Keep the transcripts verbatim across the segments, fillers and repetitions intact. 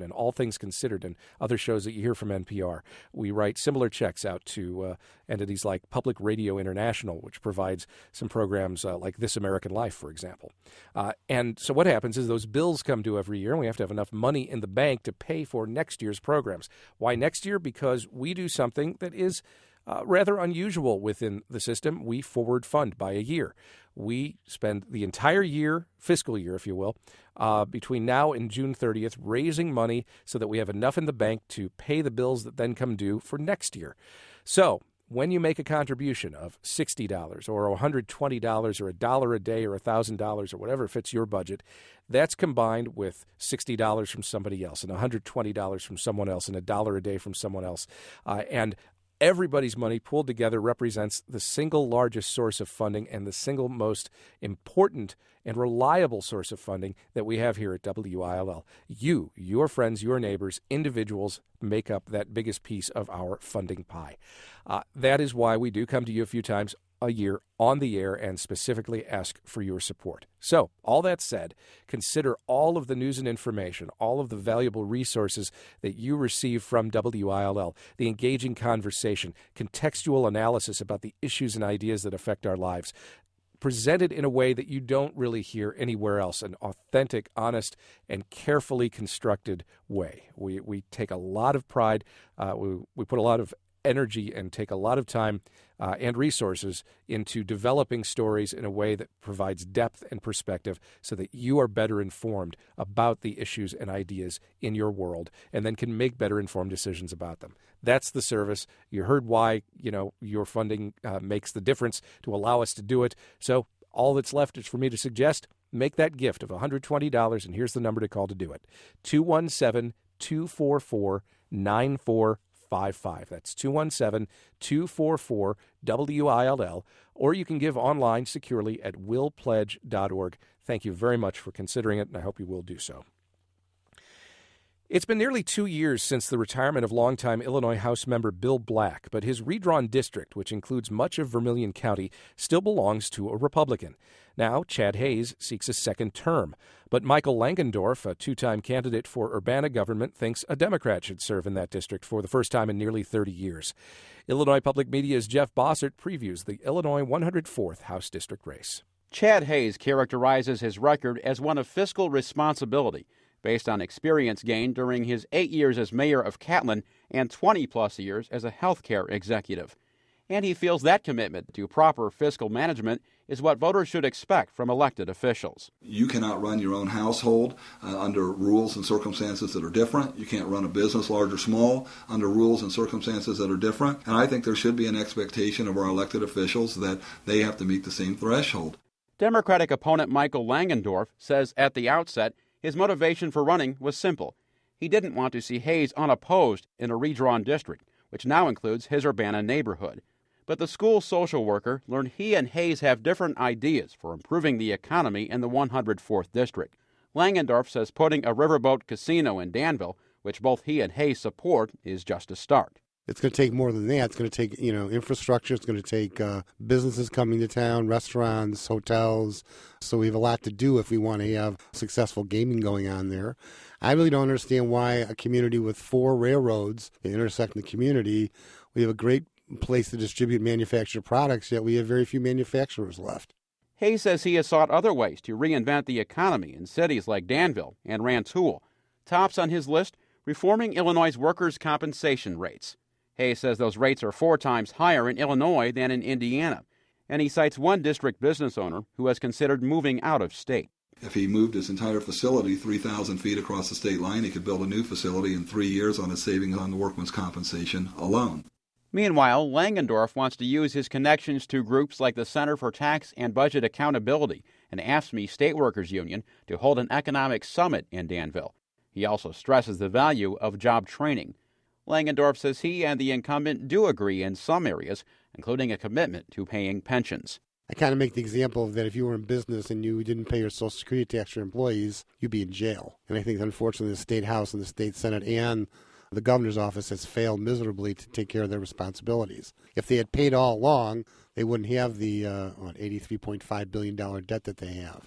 and All Things Considered and other shows that you hear from N P R. We write similar checks out to uh, entities like Public Radio International, which provides some programs uh, like This American Life, for example. Uh, and so what happens is those bills come due every year, and we have to have enough money in the bank to pay for next year's programs. Why next year? Because we do something that is Uh, rather unusual within the system. We forward fund by a year. We spend the entire year, fiscal year, if you will, uh, between now and June thirtieth, raising money so that we have enough in the bank to pay the bills that then come due for next year. So when you make a contribution of sixty dollars or one hundred twenty dollars or a dollar a day or one thousand dollars or whatever fits your budget, that's combined with sixty dollars from somebody else and one hundred twenty dollars from someone else and a dollar a day from someone else. Uh, and Everybody's money pooled together represents the single largest source of funding and the single most important and reliable source of funding that we have here at W I L L. You, your friends, your neighbors, individuals make up that biggest piece of our funding pie. Uh, that is why we do come to you a few times a year on the air and specifically ask for your support. So, all that said, consider all of the news and information, all of the valuable resources that you receive from W I L L, the engaging conversation, contextual analysis about the issues and ideas that affect our lives, presented in a way that you don't really hear anywhere else, an authentic, honest, and carefully constructed way. We we take a lot of pride, uh, we, we put a lot of energy and take a lot of time uh, and resources into developing stories in a way that provides depth and perspective so that you are better informed about the issues and ideas in your world and then can make better informed decisions about them. That's the service. You heard why, you know, your funding uh, makes the difference to allow us to do it. So all that's left is for me to suggest make that gift of one hundred twenty dollars, and here's the number to call to do it. two one seven, two four four, nine four five five. That's two one seven, two four four, W I L L, or you can give online securely at will pledge dot org. Thank you very much for considering it, and I hope you will do so. It's been nearly two years since the retirement of longtime Illinois House member Bill Black, but his redrawn district, which includes much of Vermilion County, still belongs to a Republican. Now, Chad Hayes seeks a second term, but Michael Langendorf, a two-time candidate for Urbana government, thinks a Democrat should serve in that district for the first time in nearly thirty years. Illinois Public Media's Jeff Bossert previews the Illinois one hundred fourth House District race. Chad Hayes characterizes his record as one of fiscal responsibility, based on experience gained during his eight years as mayor of Catlin and twenty-plus years as a healthcare executive. And he feels that commitment to proper fiscal management is what voters should expect from elected officials. You cannot run your own household uh, under rules and circumstances that are different. You can't run a business, large or small, under rules and circumstances that are different. And I think there should be an expectation of our elected officials that they have to meet the same threshold. Democratic opponent Michael Langendorf says at the outset his motivation for running was simple. He didn't want to see Hayes unopposed in a redrawn district, which now includes his Urbana neighborhood. But the school social worker learned he and Hayes have different ideas for improving the economy in the one hundred fourth District. Langendorf says putting a riverboat casino in Danville, which both he and Hayes support, is just a start. It's going to take more than that. It's going to take, you know, infrastructure. It's going to take uh, businesses coming to town, restaurants, hotels. So we have a lot to do if we want to have successful gaming going on there. I really don't understand why a community with four railroads that intersect in the community, we have a great place to distribute manufactured products, yet we have very few manufacturers left. Hayes says he has sought other ways to reinvent the economy in cities like Danville and Rantoul. Tops on his list, reforming Illinois' workers' compensation rates. Hayes says those rates are four times higher in Illinois than in Indiana, and he cites one district business owner who has considered moving out of state. If he moved his entire facility three thousand feet across the state line, he could build a new facility in three years on his savings on the workman's compensation alone. Meanwhile, Langendorf wants to use his connections to groups like the Center for Tax and Budget Accountability and AFSCME State Workers Union to hold an economic summit in Danville. He also stresses the value of job training. Langendorf says he and the incumbent do agree in some areas, including a commitment to paying pensions. I kind of make the example that if you were in business and you didn't pay your Social Security tax to your employees, you'd be in jail. And I think, unfortunately, the State House and the State Senate and the governor's office has failed miserably to take care of their responsibilities. If they had paid all along, they wouldn't have the uh, what, eighty-three point five billion dollars debt that they have.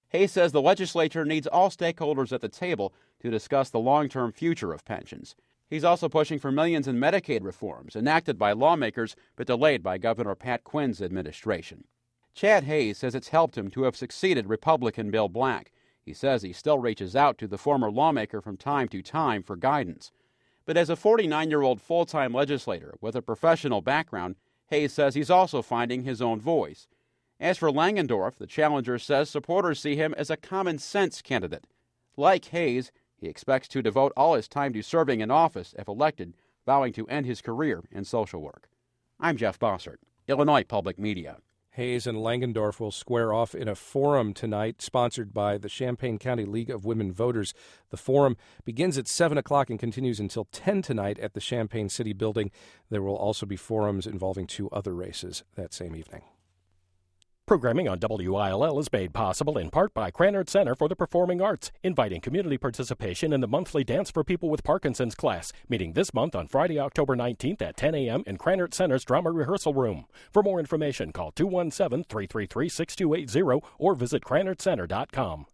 Hayes says the legislature needs all stakeholders at the table to discuss the long-term future of pensions. He's also pushing for millions in Medicaid reforms enacted by lawmakers but delayed by Governor Pat Quinn's administration. Chad Hayes says it's helped him to have succeeded Republican Bill Black. He says he still reaches out to the former lawmaker from time to time for guidance. But as a forty-nine-year-old full-time legislator with a professional background, Hayes says he's also finding his own voice. As for Langendorf, the challenger says supporters see him as a common-sense candidate. Like Hayes, he expects to devote all his time to serving in office if elected, vowing to end his career in social work. I'm Jeff Bossert, Illinois Public Media. Hayes and Langendorf will square off in a forum tonight sponsored by the Champaign County League of Women Voters. The forum begins at seven o'clock and continues until ten tonight at the Champaign City Building. There will also be forums involving two other races that same evening. Programming on W I L L is made possible in part by Krannert Center for the Performing Arts, inviting community participation in the monthly Dance for People with Parkinson's class, meeting this month on Friday, October nineteenth at ten a.m. in Krannert Center's Drama Rehearsal Room. For more information, call two one seven, three three three, six two eight zero or visit krannert center dot com.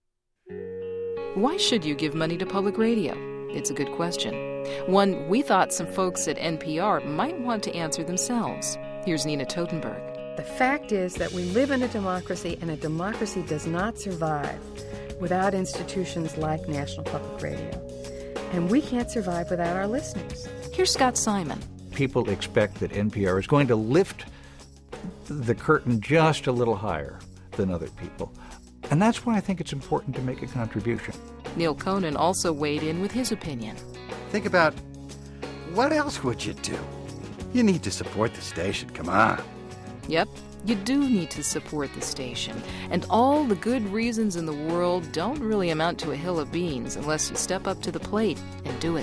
Why should you give money to public radio? It's a good question. One we thought some folks at N P R might want to answer themselves. Here's Nina Totenberg. The fact is that we live in a democracy, and a democracy does not survive without institutions like National Public Radio. And we can't survive without our listeners. Here's Scott Simon. People expect that N P R is going to lift the curtain just a little higher than other people. And that's why I think it's important to make a contribution. Neil Conan also weighed in with his opinion. Think about, what else would you do? You need to support the station, come on. Yep, you do need to support the station. And all the good reasons in the world don't really amount to a hill of beans unless you step up to the plate and do it.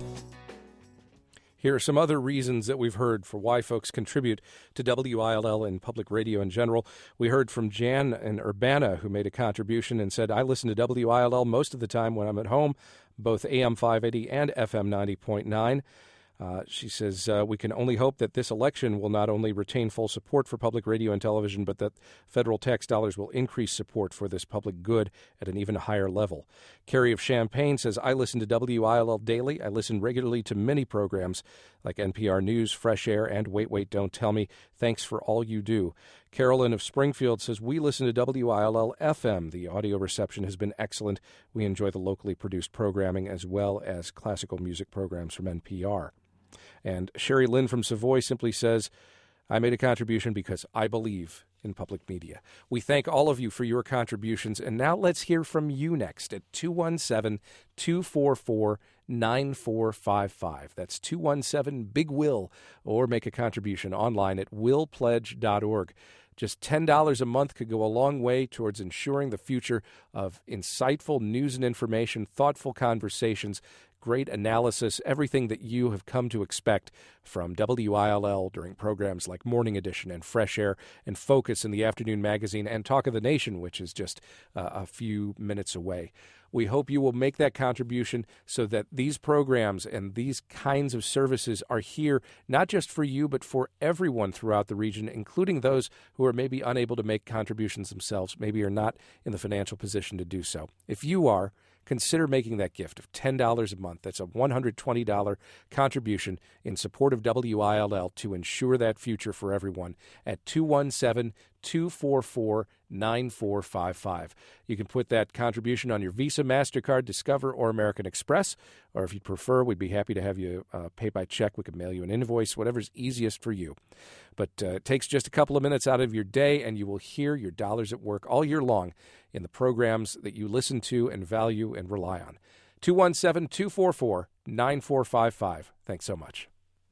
Here are some other reasons that we've heard for why folks contribute to W I L L and public radio in general. We heard from Jan in Urbana, who made a contribution and said, I listen to W I L L most of the time when I'm at home, both A M five eighty and F M ninety point nine. Uh, she says, uh, we can only hope that this election will not only retain full support for public radio and television, but that federal tax dollars will increase support for this public good at an even higher level. Carrie of Champaign says, I listen to W I L L daily. I listen regularly to many programs like N P R News, Fresh Air, and Wait, Wait, Don't Tell Me. Thanks for all you do. Carolyn of Springfield says, we listen to W I L L F M. The audio reception has been excellent. We enjoy the locally produced programming as well as classical music programs from N P R. And Sherry Lynn from Savoy simply says, I made a contribution because I believe in public media. We thank all of you for your contributions. And now let's hear from you next at two one seven, two four four, nine four five five. That's two one seven, BIG WILL, or make a contribution online at will pledge dot org. Just ten dollars a month could go a long way towards ensuring the future of insightful news and information, thoughtful conversations, great analysis, everything that you have come to expect from W I L L during programs like Morning Edition and Fresh Air and Focus in the Afternoon Magazine and Talk of the Nation, which is just uh, a few minutes away. We hope you will make that contribution so that these programs and these kinds of services are here not just for you, but for everyone throughout the region, including those who are maybe unable to make contributions themselves, maybe are not in the financial position to do so. If you are, consider making that gift of ten dollars a month. That's a one hundred twenty dollars contribution in support of W I L L to ensure that future for everyone at two one seven, two four four, nine four five five. You can put that contribution on your Visa, MasterCard, Discover, or American Express, or if you prefer, we'd be happy to have you uh, pay by check. We can mail you an invoice, whatever's easiest for you. But uh, it takes just a couple of minutes out of your day, and you will hear your dollars at work all year long in the programs that you listen to and value and rely on. two one seven, two four four, nine four five five. Thanks so much.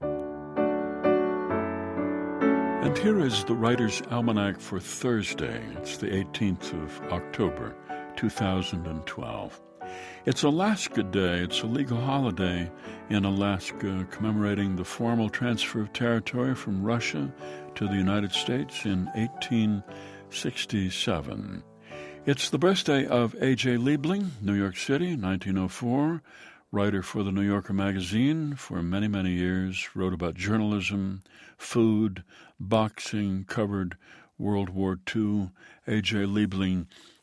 And here is the Writer's Almanac for Thursday. It's the eighteenth of October, two thousand twelve. It's Alaska Day. It's a legal holiday in Alaska commemorating the formal transfer of territory from Russia to the United States in eighteen sixty-seven. It's the birthday of A J Liebling, New York City, nineteen oh four, writer for the New Yorker magazine for many, many years, wrote about journalism, food, boxing, covered World War Two. A J Liebling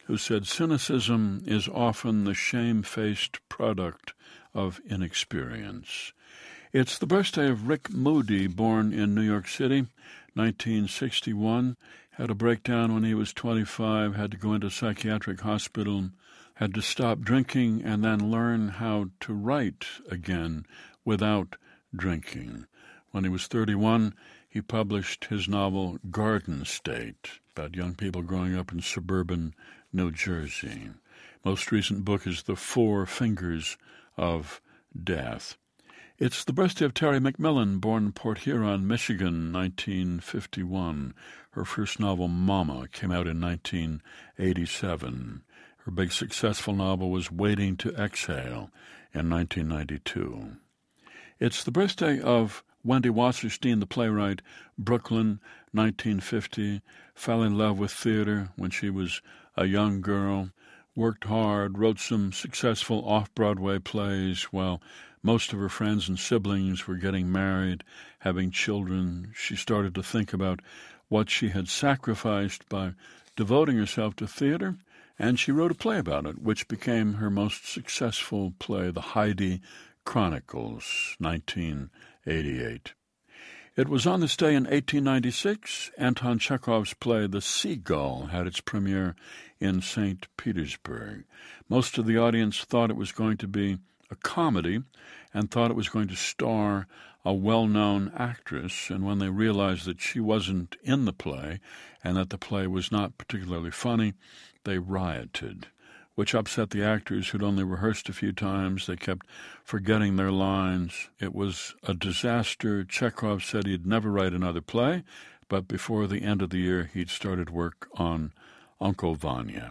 who said, "Cynicism is often the shame-faced product of inexperience." It's the birthday of Rick Moody, born in New York City, nineteen sixty-one, had a breakdown when he was twenty-five, had to go into a psychiatric hospital, had to stop drinking and then learn how to write again without drinking. When he was thirty-one, he published his novel Garden State, about young people growing up in suburban New Jersey. Most recent book is The Four Fingers of Death. It's the birthday of Terry McMillan, born in Port Huron, Michigan, nineteen fifty-one. Her first novel, Mama, came out in nineteen eighty-seven. Her big successful novel was Waiting to Exhale in nineteen ninety-two. It's the birthday of Wendy Wasserstein, the playwright, Brooklyn, nineteen fifty, fell in love with theater when she was a young girl, worked hard, wrote some successful off-Broadway plays while most of her friends and siblings were getting married, having children. She started to think about what she had sacrificed by devoting herself to theater, and she wrote a play about it, which became her most successful play, The Heidi Chronicles, nineteen eighty-eight. It was on this day in eighteen ninety-six, Anton Chekhov's play The Seagull had its premiere in Saint Petersburg. Most of the audience thought it was going to be a comedy and thought it was going to star a well-known actress, and when they realized that she wasn't in the play and that the play was not particularly funny, they rioted, which upset the actors who'd only rehearsed a few times. They kept forgetting their lines. It was a disaster. Chekhov said he'd never write another play, but before the end of the year, he'd started work on Uncle Vanya.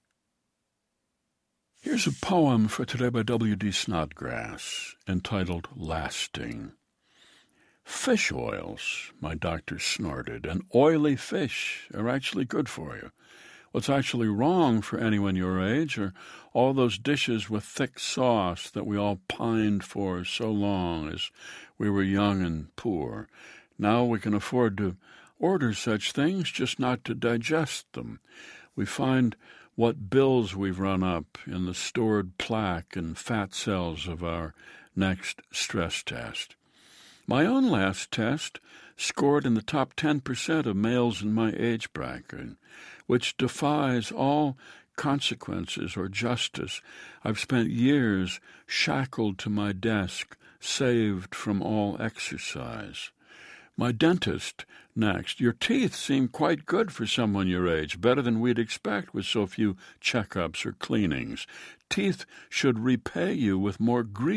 Here's a poem for today by W D Snodgrass, entitled Lasting. Fish oils, my doctor snorted, and oily fish are actually good for you. What's actually wrong for anyone your age are all those dishes with thick sauce that we all pined for so long as we were young and poor. Now we can afford to order such things, just not to digest them. We find what bills we've run up in the stored plaque and fat cells of our next stress test. My own last test scored in the top ten percent of males in my age bracket, which defies all consequences or justice. I've spent years shackled to my desk, saved from all exercise. My dentist, next. Your teeth seem quite good for someone your age, better than we'd expect with so few checkups or cleanings. Teeth should repay you with more grease.